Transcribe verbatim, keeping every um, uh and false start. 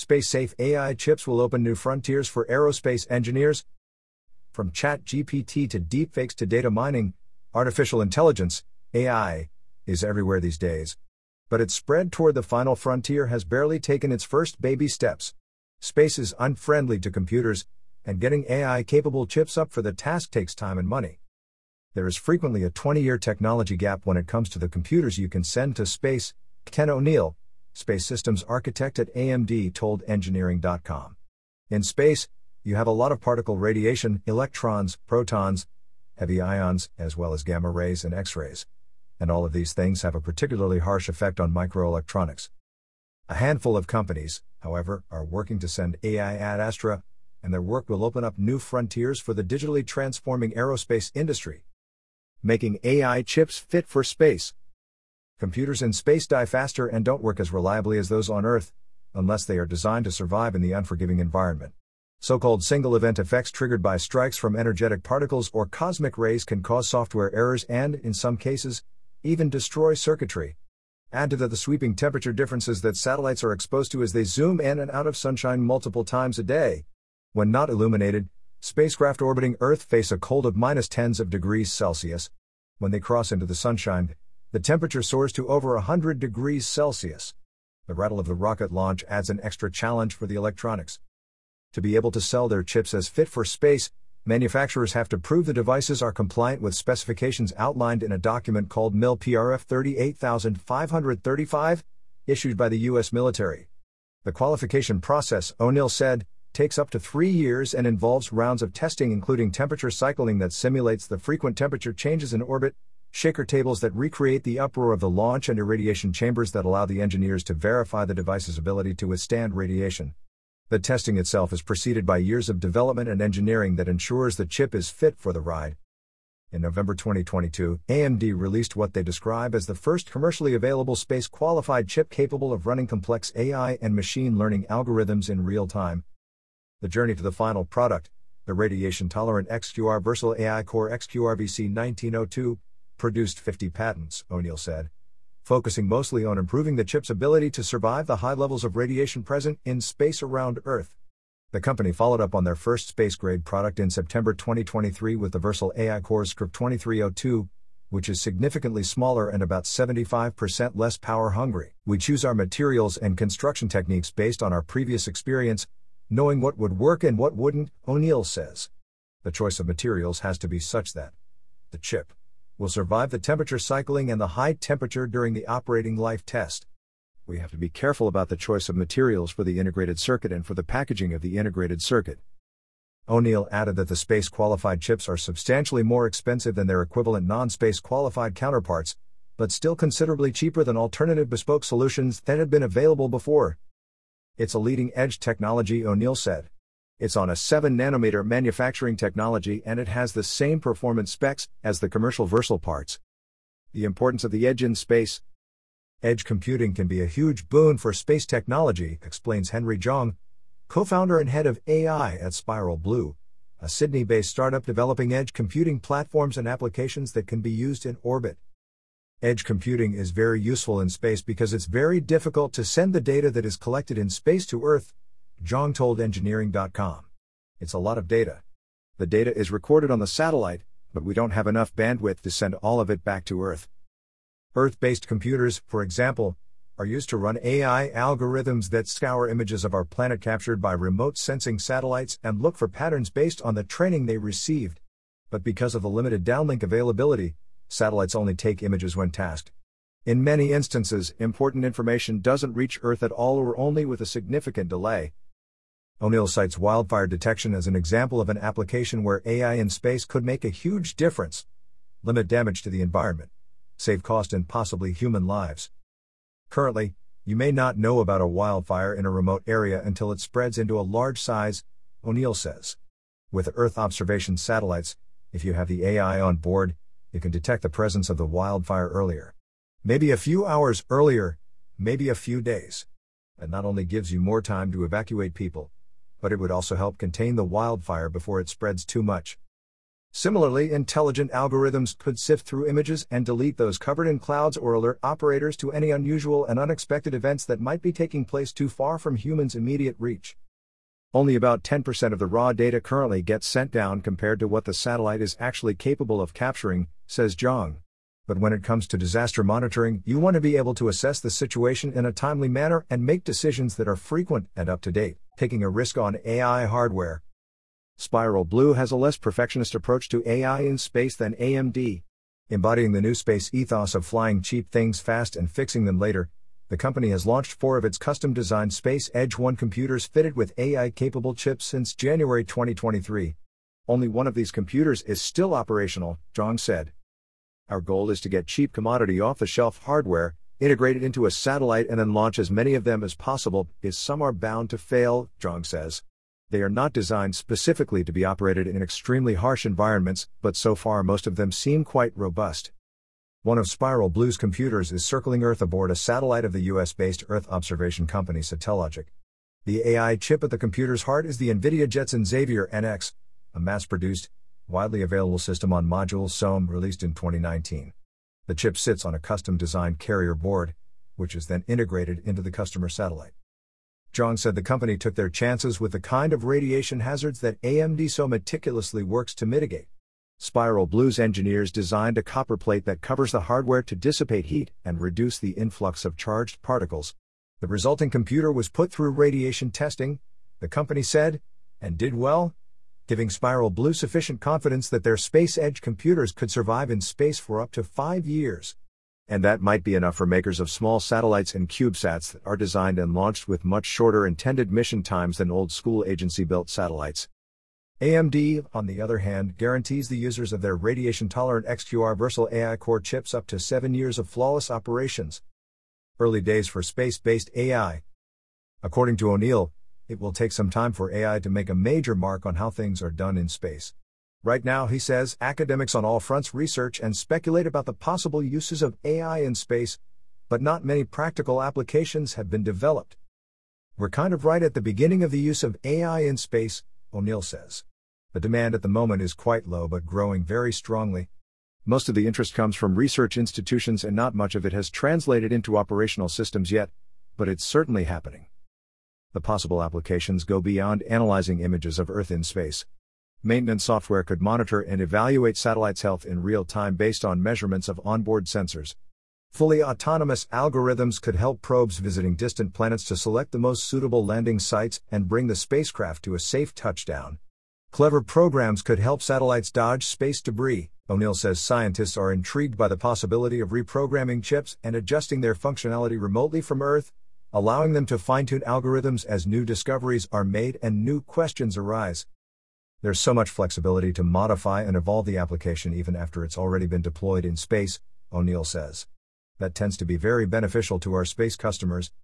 Space-safe A I chips will open new frontiers for aerospace engineers. From ChatGPT to deepfakes to data mining, artificial intelligence, A I, is everywhere these days. But its spread toward the final frontier has barely taken its first baby steps. Space is unfriendly to computers, and getting A I-capable chips up for the task takes time and money. There is frequently a twenty-year technology gap when it comes to the computers you can send to space, Ken O'Neill, space systems architect at A M D, told engineering dot com. In space, you have a lot of particle radiation, electrons, protons, heavy ions, as well as gamma rays and X-rays. And all of these things have a particularly harsh effect on microelectronics. A handful of companies, however, are working to send A I ad astra, and their work will open up new frontiers for the digitally transforming aerospace industry. Making A I chips fit for space. Computers in space die faster and don't work as reliably as those on Earth, unless they are designed to survive in the unforgiving environment. So-called single-event effects triggered by strikes from energetic particles or cosmic rays can cause software errors and, in some cases, even destroy circuitry. Add to that the sweeping temperature differences that satellites are exposed to as they zoom in and out of sunshine multiple times a day. When not illuminated, spacecraft orbiting Earth face a cold of minus tens of degrees Celsius. When they cross into the sunshine, the temperature soars to over one hundred degrees Celsius. The rattle of the rocket launch adds an extra challenge for the electronics. To be able to sell their chips as fit for space, manufacturers have to prove the devices are compliant with specifications outlined in a document called M I L P R F thirty-eight thousand five hundred thirty-five, issued by the U S military. The qualification process, O'Neill said, takes up to three years and involves rounds of testing including temperature cycling that simulates the frequent temperature changes in orbit, shaker tables that recreate the uproar of the launch, and irradiation chambers that allow the engineers to verify the device's ability to withstand radiation. The testing itself is preceded by years of development and engineering that ensures the chip is fit for the ride. In November twenty twenty-two, A M D released what they describe as the first commercially available space-qualified chip capable of running complex A I and machine learning algorithms in real time. The journey to the final product, the radiation-tolerant X Q R Versal A I Core X Q R V C nineteen oh two, produced fifty patents, O'Neill said, focusing mostly on improving the chip's ability to survive the high levels of radiation present in space around Earth. The company followed up on their first space-grade product in September twenty twenty-three with the Versal A I Core Script twenty-three oh two, which is significantly smaller and about seventy-five percent less power-hungry. We choose our materials and construction techniques based on our previous experience, knowing what would work and what wouldn't, O'Neill says. The choice of materials has to be such that the chip will survive the temperature cycling and the high temperature during the operating life test. We have to be careful about the choice of materials for the integrated circuit and for the packaging of the integrated circuit. O'Neill added that the space-qualified chips are substantially more expensive than their equivalent non-space-qualified counterparts, but still considerably cheaper than alternative bespoke solutions that had been available before. It's a leading-edge technology, O'Neill said. It's on a seven nanometer manufacturing technology and it has the same performance specs as the commercial Versal parts. The importance of the edge in space. Edge computing can be a huge boon for space technology, explains Henry Zhang, co-founder and head of A I at Spiral Blue, a Sydney-based startup developing edge computing platforms and applications that can be used in orbit. Edge computing is very useful in space because it's very difficult to send the data that is collected in space to Earth, Zhang told engineering dot com. It's a lot of data. The data is recorded on the satellite, but we don't have enough bandwidth to send all of it back to Earth. Earth-based computers, for example, are used to run A I algorithms that scour images of our planet captured by remote sensing satellites and look for patterns based on the training they received. But because of the limited downlink availability, satellites only take images when tasked. In many instances, important information doesn't reach Earth at all or only with a significant delay. O'Neill cites wildfire detection as an example of an application where A I in space could make a huge difference, limit damage to the environment, save cost and possibly human lives. Currently, you may not know about a wildfire in a remote area until it spreads into a large size, O'Neill says. With Earth observation satellites, if you have the A I on board, you can detect the presence of the wildfire earlier. Maybe a few hours earlier, maybe a few days. It not only gives you more time to evacuate people, but it would also help contain the wildfire before it spreads too much. Similarly, intelligent algorithms could sift through images and delete those covered in clouds or alert operators to any unusual and unexpected events that might be taking place too far from humans' immediate reach. Only about ten percent of the raw data currently gets sent down compared to what the satellite is actually capable of capturing, says Zhang. But when it comes to disaster monitoring, you want to be able to assess the situation in a timely manner and make decisions that are frequent and up to date, taking a risk on A I hardware. Spiral Blue has a less perfectionist approach to A I in space than A M D. Embodying the new space ethos of flying cheap things fast and fixing them later, the company has launched four of its custom-designed Space Edge one computers fitted with A I-capable chips since January twenty twenty-three. Only one of these computers is still operational, Zhang said. Our goal is to get cheap commodity off-the-shelf hardware, integrate it into a satellite and then launch as many of them as possible, as some are bound to fail, Zhang says. They are not designed specifically to be operated in extremely harsh environments, but so far most of them seem quite robust. One of Spiral Blue's computers is circling Earth aboard a satellite of the U S-based Earth observation company Satellogic. The A I chip at the computer's heart is the NVIDIA Jetson Xavier N X, a mass-produced, widely available system on modules S O M released in twenty nineteen. The chip sits on a custom-designed carrier board, which is then integrated into the customer satellite. Zhang said the company took their chances with the kind of radiation hazards that A M D so meticulously works to mitigate. Spiral Blue's engineers designed a copper plate that covers the hardware to dissipate heat and reduce the influx of charged particles. The resulting computer was put through radiation testing, the company said, and did well, giving Spiral Blue sufficient confidence that their Space Edge computers could survive in space for up to five years. And that might be enough for makers of small satellites and CubeSats that are designed and launched with much shorter intended mission times than old-school agency-built satellites. A M D, on the other hand, guarantees the users of their radiation-tolerant X Q R Versal A I core chips up to seven years of flawless operations. Early days for space-based A I. According to O'Neill, it will take some time for A I to make a major mark on how things are done in space. Right now, he says, academics on all fronts research and speculate about the possible uses of A I in space, but not many practical applications have been developed. We're kind of right at the beginning of the use of A I in space, O'Neill says. The demand at the moment is quite low but growing very strongly. Most of the interest comes from research institutions and not much of it has translated into operational systems yet, but it's certainly happening. The possible applications go beyond analyzing images of Earth in space. Maintenance software could monitor and evaluate satellites' health in real time based on measurements of onboard sensors. Fully autonomous algorithms could help probes visiting distant planets to select the most suitable landing sites and bring the spacecraft to a safe touchdown. Clever programs could help satellites dodge space debris. O'Neill says scientists are intrigued by the possibility of reprogramming chips and adjusting their functionality remotely from Earth, allowing them to fine-tune algorithms as new discoveries are made and new questions arise. There's so much flexibility to modify and evolve the application even after it's already been deployed in space, O'Neill says. That tends to be very beneficial to our space customers,